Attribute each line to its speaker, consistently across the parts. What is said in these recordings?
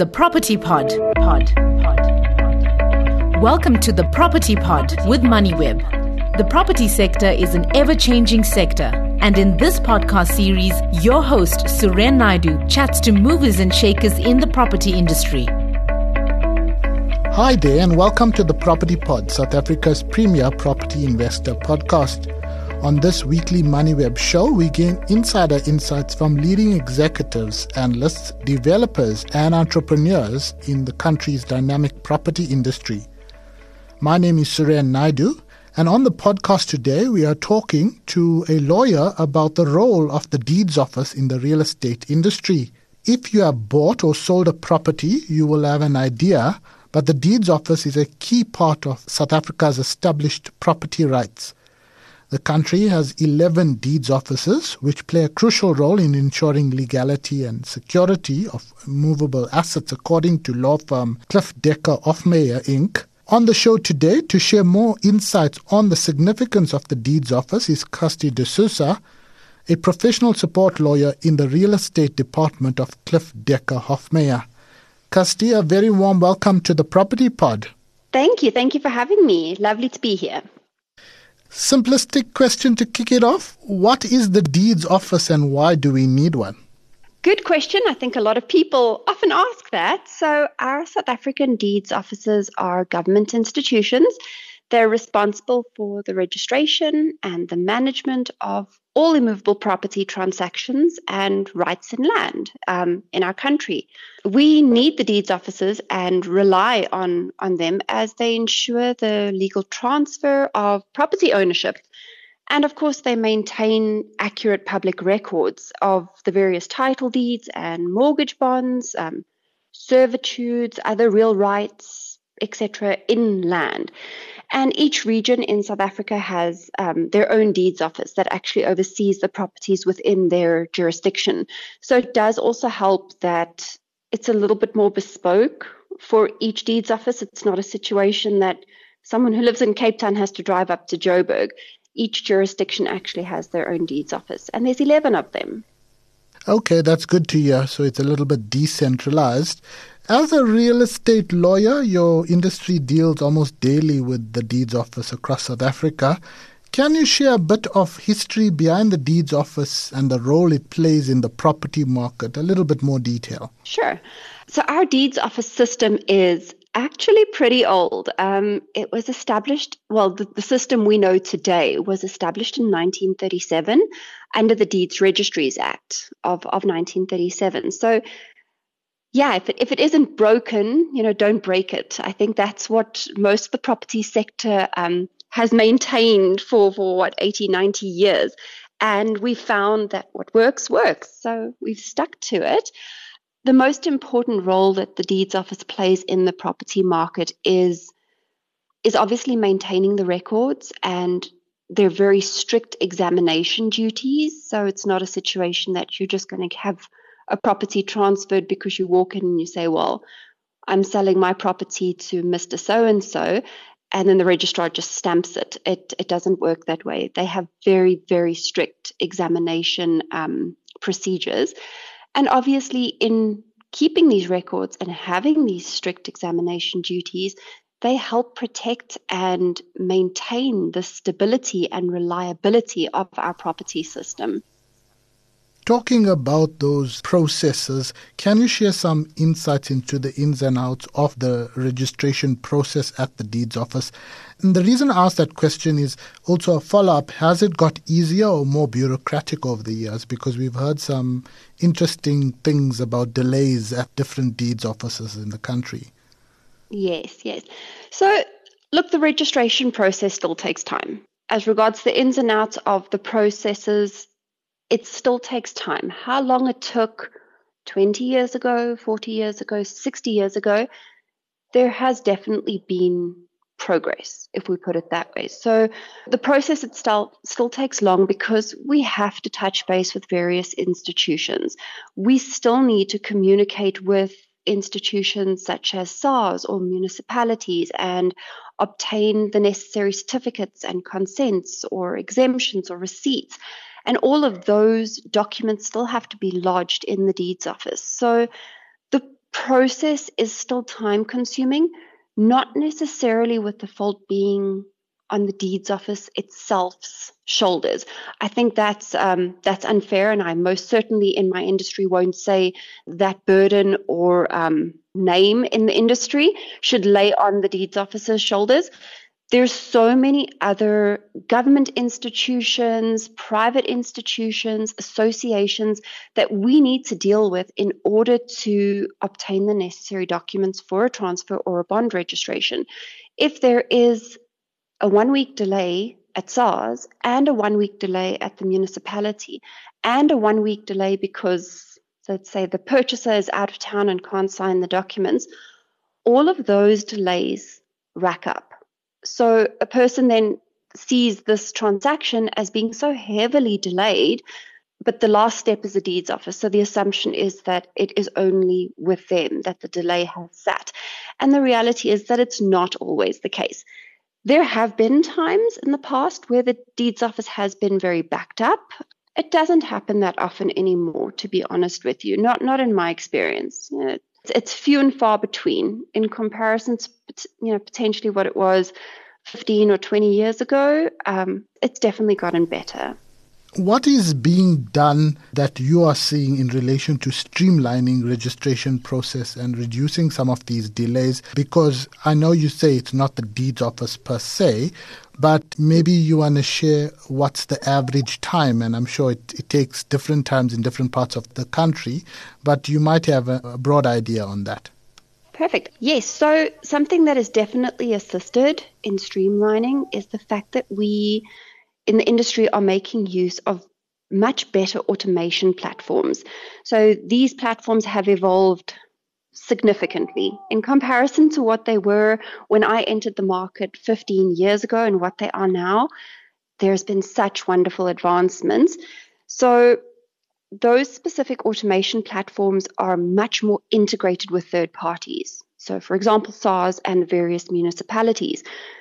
Speaker 1: the Property Pod. Welcome to the Property Pod with MoneyWeb. The property sector is an ever-changing sector, and in this podcast series, your host Suren Naidu chats to movers and shakers in the property industry.
Speaker 2: Hi there, and welcome to the Property Pod, South Africa's premier property investor podcast. On this weekly MoneyWeb show, we gain insider insights from leading executives, analysts, developers, and entrepreneurs in the country's dynamic property industry. My name is Suren Naidu, and on the podcast today, we are talking to a lawyer about the role of the deeds office in the real estate industry. If you have bought or sold a property, you will have an idea, but the deeds office is a key part of South Africa's established property rights. The country has 11 deeds offices, which play a crucial role in ensuring legality and security of movable assets, according to law firm Cliff Decker Hofmeyr, Inc. On the show today to share more insights on the significance of the deeds office is Kirsty De Souza, a professional support lawyer in the real estate department of Cliff Decker Hofmeyr. Kirsty, a very warm welcome to the Property Pod.
Speaker 3: Thank you. Thank you for having me. Lovely to be here.
Speaker 2: Simplistic question to kick it off. What is the deeds office and why do we need one?
Speaker 3: Good question. I think a lot of people often ask that. So our South African deeds offices are government institutions. They're responsible for the registration and the management of all immovable property transactions and rights in land in our country. We need the deeds offices and rely on them as they ensure the legal transfer of property ownership. And of course, they maintain accurate public records of the various title deeds and mortgage bonds, servitudes, other real rights, etc. in land. And each region in South Africa has their own deeds office that actually oversees the properties within their jurisdiction. So it does also help that it's a little bit more bespoke for each deeds office. It's not a situation that someone who lives in Cape Town has to drive up to Joburg. Each jurisdiction actually has their own deeds office, and there's 11 of them.
Speaker 2: Okay, that's good to hear. So it's a little bit decentralized. As a real estate lawyer, your industry deals almost daily with the deeds office across South Africa. Can you share a bit of history behind the deeds office and the role it plays in the property market? A little bit more detail.
Speaker 3: Sure. So our deeds office system is actually pretty old. It was established, the system we know today was established in 1937 under the Deeds Registries Act of 1937. So yeah, if it isn't broken, don't break it. I think that's what most of the property sector has maintained for 80, 90 years. And we found that what works. So we've stuck to it. The most important role that the deeds office plays in the property market is obviously maintaining the records, and they're very strict examination duties. So it's not a situation that you're just going to have a property transferred because you walk in and you say, well, I'm selling my property to Mr. So-and-so, and then the registrar just stamps it. It doesn't work that way. They have very, very strict examination procedures. And obviously, in keeping these records and having these strict examination duties, they help protect and maintain the stability and reliability of our property system.
Speaker 2: Talking about those processes, can you share some insights into the ins and outs of the registration process at the deeds office? And the reason I ask that question is also a follow-up. Has it got easier or more bureaucratic over the years? Because we've heard some interesting things about delays at different deeds offices in the country.
Speaker 3: Yes. So, look, the registration process still takes time. As regards the ins and outs of the processes, it still takes time. How long it took 20 years ago, 40 years ago, 60 years ago, there has definitely been progress, if we put it that way. So the process itself still takes long because we have to touch base with various institutions. We still need to communicate with institutions such as SARS or municipalities and obtain the necessary certificates and consents or exemptions or receipts. And all of those documents still have to be lodged in the deeds office. So the process is still time consuming, not necessarily with the fault being on the deeds office itself's shoulders. I think that's unfair, and I most certainly in my industry won't say that burden or name in the industry should lay on the deeds officer's shoulders. There's so many other government institutions, private institutions, associations that we need to deal with in order to obtain the necessary documents for a transfer or a bond registration. If there is a 1-week delay at SARS and a 1-week delay at the municipality and a 1-week delay because, let's say, the purchaser is out of town and can't sign the documents, all of those delays rack up. So a person then sees this transaction as being so heavily delayed, but the last step is the deeds office. So the assumption is that it is only with them that the delay has sat. And the reality is that it's not always the case. There have been times in the past where the deeds office has been very backed up. It doesn't happen that often anymore, to be honest with you, not in my experience. It's few and far between in comparison to, potentially what it was 15 or 20 years ago. It's definitely gotten better.
Speaker 2: What is being done that you are seeing in relation to streamlining registration process and reducing some of these delays? Because I know you say it's not the deeds office per se, but maybe you want to share what's the average time, and I'm sure it takes different times in different parts of the country, but you might have a broad idea on that.
Speaker 3: Perfect. Yes, so something that has definitely assisted in streamlining is the fact that we in the industry are making use of much better automation platforms. So these platforms have evolved significantly in comparison to what they were when I entered the market 15 years ago and what they are now. There's been such wonderful advancements. So those specific automation platforms are much more integrated with third parties. So for example, SARS and various municipalities.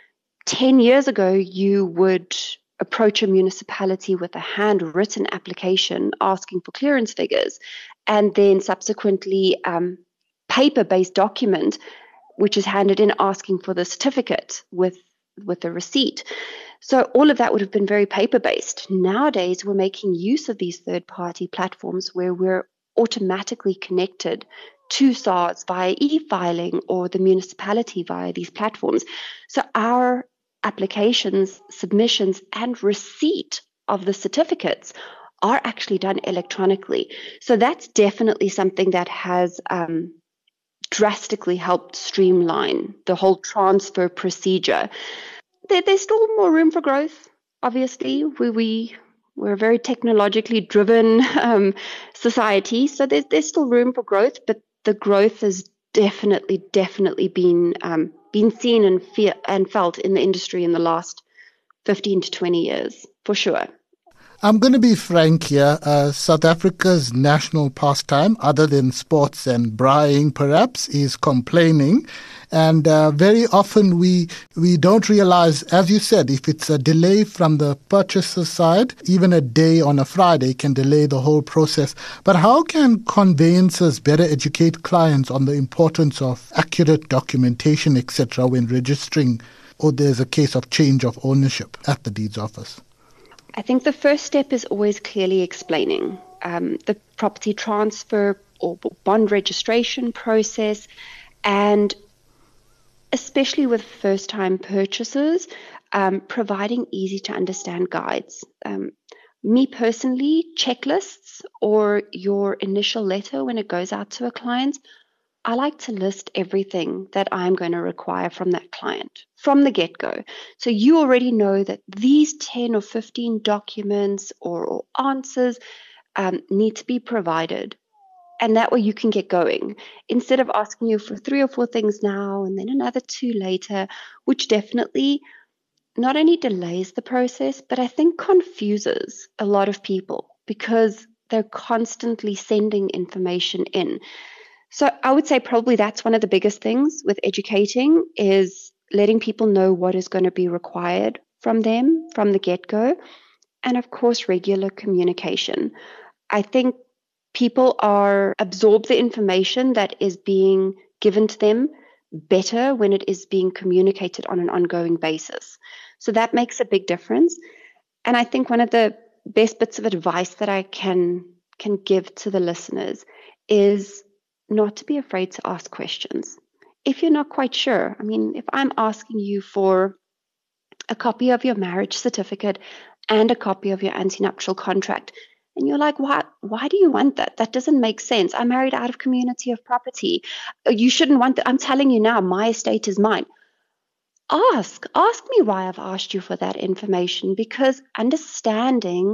Speaker 3: 10 years ago, you would approach a municipality with a handwritten application asking for clearance figures, and then subsequently paper-based document, which is handed in asking for the certificate with the receipt. So all of that would have been very paper-based. Nowadays, we're making use of these third-party platforms where we're automatically connected to SARS via e-filing or the municipality via these platforms. So our applications, submissions, and receipt of the certificates are actually done electronically. So that's definitely something that has drastically helped streamline the whole transfer procedure. There's still more room for growth, obviously. We're a very technologically driven society, so there's still room for growth, but the growth has definitely been seen and felt in the industry in the last 15 to 20 years, for sure.
Speaker 2: I'm going to be frank here. South Africa's national pastime, other than sports and braaiing perhaps, is complaining. And very often we don't realize, as you said, if it's a delay from the purchaser side, even a day on a Friday can delay the whole process. But how can conveyancers better educate clients on the importance of accurate documentation, etc., when registering, or there's a case of change of ownership at the deeds office?
Speaker 3: I think the first step is always clearly explaining the property transfer or bond registration process, and especially with first-time purchasers, providing easy-to-understand guides. Me personally, checklists or your initial letter when it goes out to a client, I like to list everything that I'm going to require from that client from the get-go. So you already know that these 10 or 15 documents or answers need to be provided. And that way you can get going instead of asking you for 3 or 4 things now and then another 2 later, which definitely not only delays the process, but I think confuses a lot of people because they're constantly sending information in. So I would say probably that's one of the biggest things with educating is letting people know what is going to be required from them from the get-go. And of course, regular communication. I think people absorb the information that is being given to them better when it is being communicated on an ongoing basis. So that makes a big difference. And I think one of the best bits of advice that I can give to the listeners is not to be afraid to ask questions. If you're not quite sure, I mean, if I'm asking you for a copy of your marriage certificate and a copy of your antenuptial contract, and you're like, why do you want that? That doesn't make sense. I'm married out of community of property. You shouldn't want that. I'm telling you now, my estate is mine. Ask me why I've asked you for that information, because understanding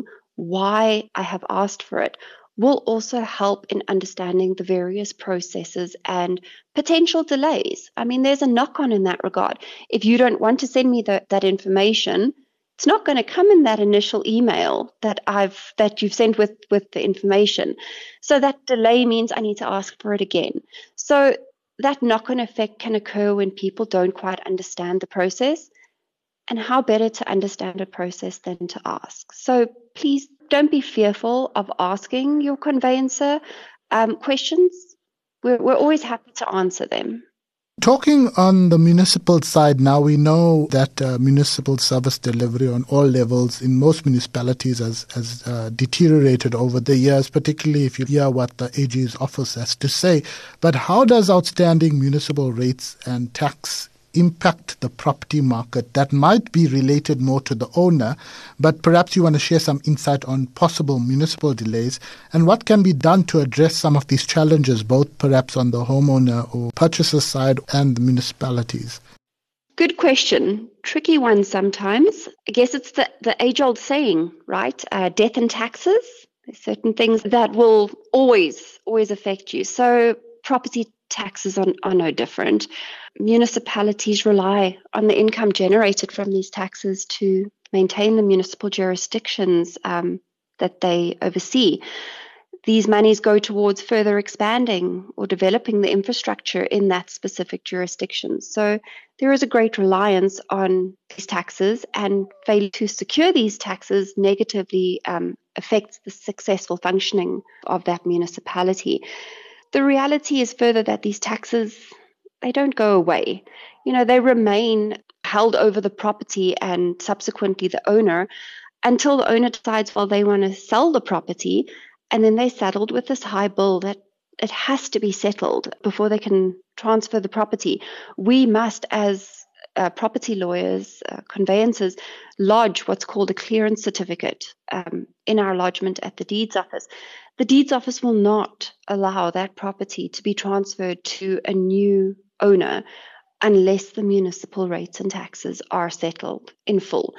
Speaker 3: why I have asked for it will also help in understanding the various processes and potential delays. I mean, there's a knock-on in that regard. If you don't want to send me that information, it's not going to come in that initial email that you've sent with the information. So that delay means I need to ask for it again. So that knock-on effect can occur when people don't quite understand the process. And how better to understand a process than to ask? So please don't be fearful of asking your conveyancer questions. We're always happy to answer them.
Speaker 2: Talking on the municipal side now, we know that municipal service delivery on all levels in most municipalities has deteriorated over the years, particularly if you hear what the AG's office has to say. But how does outstanding municipal rates and tax impact the property market? That might be related more to the owner, but perhaps you want to share some insight on possible municipal delays and what can be done to address some of these challenges, both perhaps on the homeowner or purchaser side and the municipalities.
Speaker 3: Good question. Tricky one sometimes. I guess it's the age-old saying, right? Death and taxes. There's certain things that will always affect you. So property taxes are no different. Municipalities rely on the income generated from these taxes to maintain the municipal jurisdictions that they oversee. These monies go towards further expanding or developing the infrastructure in that specific jurisdiction. So there is a great reliance on these taxes, and failure to secure these taxes negatively affects the successful functioning of that municipality. The reality is further that these taxes, they don't go away. They remain held over the property and subsequently the owner until the owner decides, well, they want to sell the property, and then they're saddled with this high bill that it has to be settled before they can transfer the property. We must, as property lawyers, conveyancers, lodge what's called a clearance certificate in our lodgement at the deeds office. The deeds office will not allow that property to be transferred to a new owner unless the municipal rates and taxes are settled in full.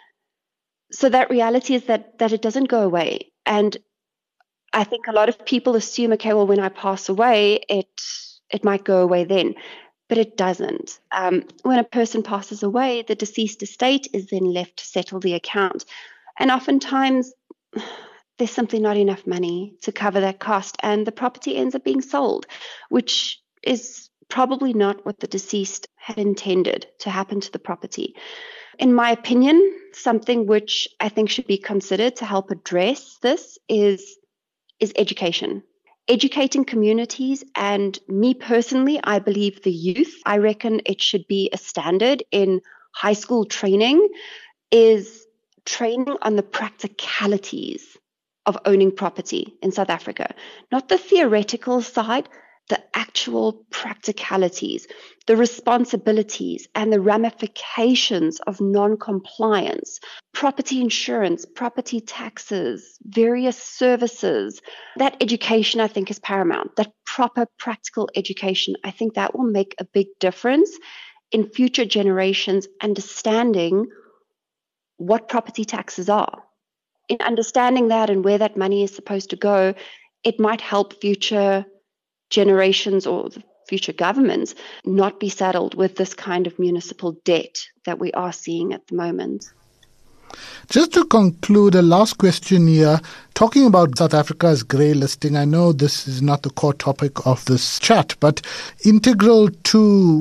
Speaker 3: So that reality is that it doesn't go away. And I think a lot of people assume, okay, well, when I pass away, it might go away then. But it doesn't. When a person passes away, the deceased estate is then left to settle the account. And oftentimes, there's simply not enough money to cover that cost, and the property ends up being sold, which is probably not what the deceased had intended to happen to the property. In my opinion, something which I think should be considered to help address this is education. Educating communities, and me personally, I believe the youth, I reckon it should be a standard in high school training, is training on the practicalities of owning property in South Africa. Not the theoretical side, the actual practicalities, the responsibilities and the ramifications of non-compliance, property insurance, property taxes, various services. That education, I think, is paramount. That proper practical education, I think that will make a big difference in future generations understanding what property taxes are. In understanding that and where that money is supposed to go, it might help future generations or future governments not be saddled with this kind of municipal debt that we are seeing at the moment.
Speaker 2: Just to conclude, a last question here, talking about South Africa's grey listing. I know this is not the core topic of this chat, but integral to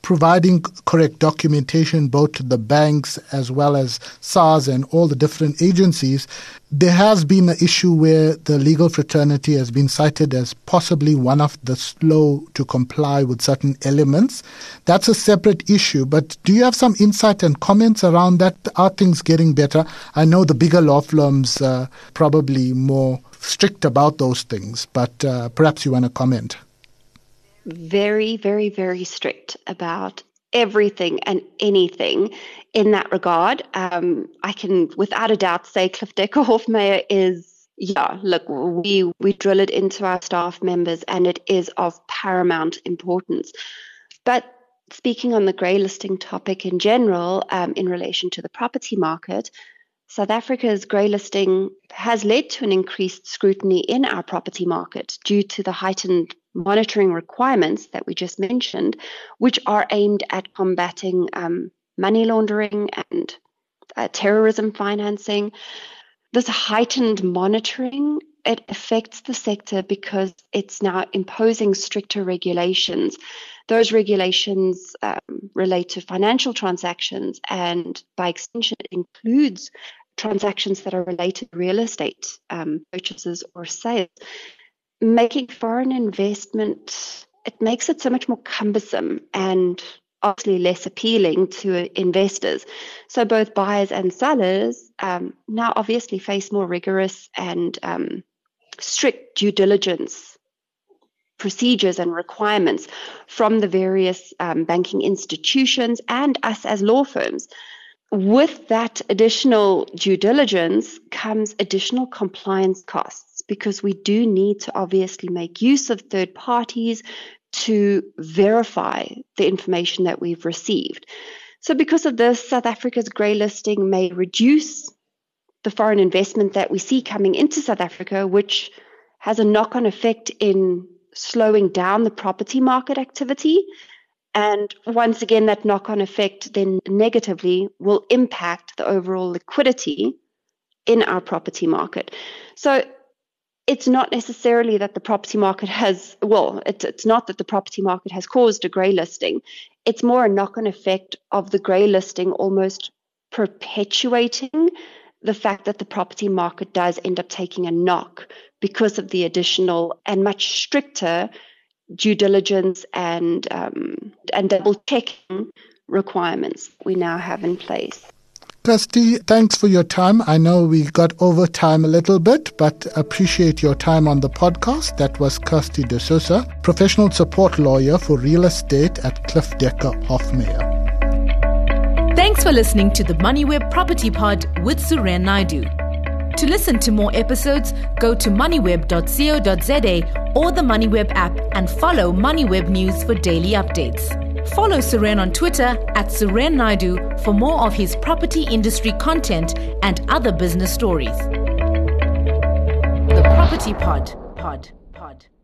Speaker 2: providing correct documentation both to the banks as well as SARS and all the different agencies, there has been an issue where the legal fraternity has been cited as possibly one of the slow to comply with certain elements. That's a separate issue, but do you have some insight and comments around that? Are things getting better? I know the bigger law firms are probably more strict about those things, but perhaps you want to comment.
Speaker 3: Very, very, very strict about everything and anything in that regard. I can without a doubt say Cliff Decker Hofmeyr is, look, we drill it into our staff members and it is of paramount importance. But speaking on the grey listing topic in general, in relation to the property market, South Africa's grey listing has led to an increased scrutiny in our property market due to the heightened monitoring requirements that we just mentioned, which are aimed at combating money laundering and terrorism financing. This heightened monitoring, it affects the sector because it's now imposing stricter regulations. Those regulations relate to financial transactions, and by extension, it includes transactions that are related to real estate purchases or sales. Making foreign investment, it makes it so much more cumbersome and obviously less appealing to investors. So both buyers and sellers now obviously face more rigorous and strict due diligence procedures and requirements from the various banking institutions and us as law firms. With that additional due diligence comes additional compliance costs, because we do need to obviously make use of third parties to verify the information that we've received. So because of this, South Africa's grey listing may reduce the foreign investment that we see coming into South Africa, which has a knock-on effect in slowing down the property market activity. And once again, that knock-on effect then negatively will impact the overall liquidity in our property market. So it's not necessarily that the property market has, it's not that the property market has caused a grey listing. It's more a knock-on effect of the grey listing almost perpetuating the fact that the property market does end up taking a knock because of the additional and much stricter due diligence and double checking requirements we now have in place.
Speaker 2: Kirsty, thanks for your time. I know we got over time a little bit, but appreciate your time on the podcast. That was Kirsty De Souza, professional support lawyer for real estate at Cliff Decker Hofmeyr.
Speaker 1: Thanks for listening to the MoneyWeb Property Pod with Suren Naidu. To listen to more episodes, go to moneyweb.co.za or the MoneyWeb app and follow MoneyWeb News for daily updates. Follow Suren on Twitter at Suren Naidu for more of his property industry content and other business stories. The Property Pod.